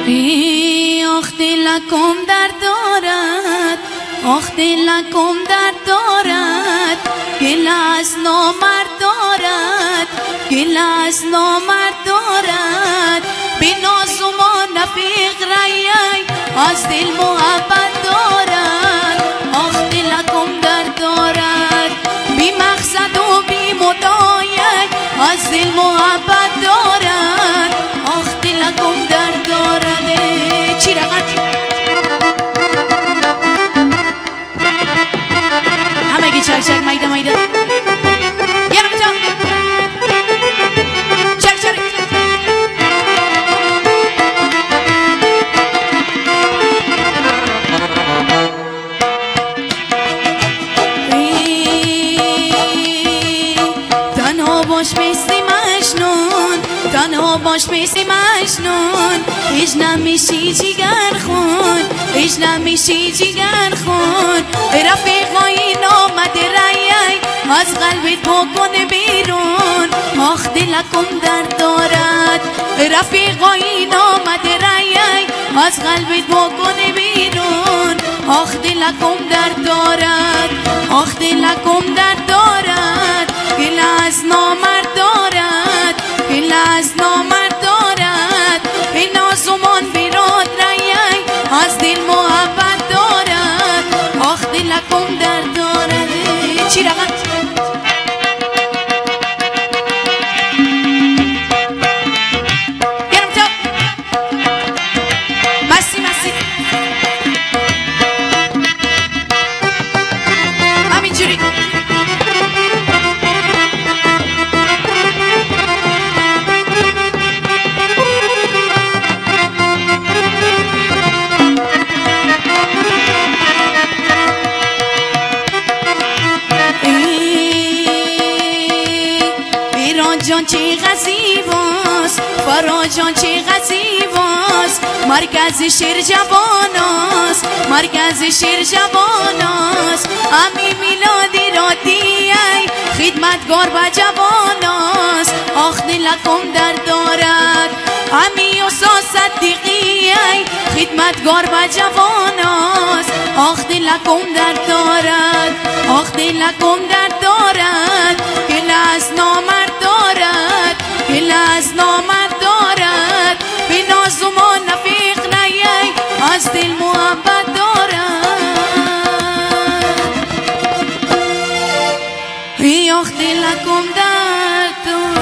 آخ دلکم درد دارد، آخ دلکم درد دارد، گل از نامرد دارد، گل از نامرد دارد، به ناز و نفیق رایی از دل محبت دارد. آخ دلکم درد دارد، بی مقصد و بی مدعای از دل محبت دارد. آخ دلکم درد دارد. چی رقم همه چک چک مایده مایده یارم جا چک چک تنها باش مثل مجنون، تنها باش مثل مجنون، هیچ نمیشی جگر خون، هیچ نمیشی جگر خون. رفیقای نامد رایی از قلبت بکنه بیرون. آخ دلکم درد دارد، رفیقای نامد رایی از قلبت بکنه بیرون. آخ دلکم درد دارد، آخ دلکم درد دارد، گل از نامرد دارد، گل از نامرد دارد، به نازمان بیراد رایی از دل محبت دارد. آخ دلکم درد دارد. چی رقم گرم تا مسی مسی همینجوری جان چه غزیباست، فراجان چه غزیباست، مرکز شیر جواناست، مرکز شیر جواناست. امی میلادی را دیای خدمتگار با جواناست. آخ دلکم درد دارد، امی استاد صدیقی خدمتگار با جواناست. آخ دلکم درد دارد، آخ دلکم درد دارد، گل از نامرد دارد، گل از نامرد دارد، به ناز و نفیق رایی از دل محبت دارد. آخ دلکم درد دارد.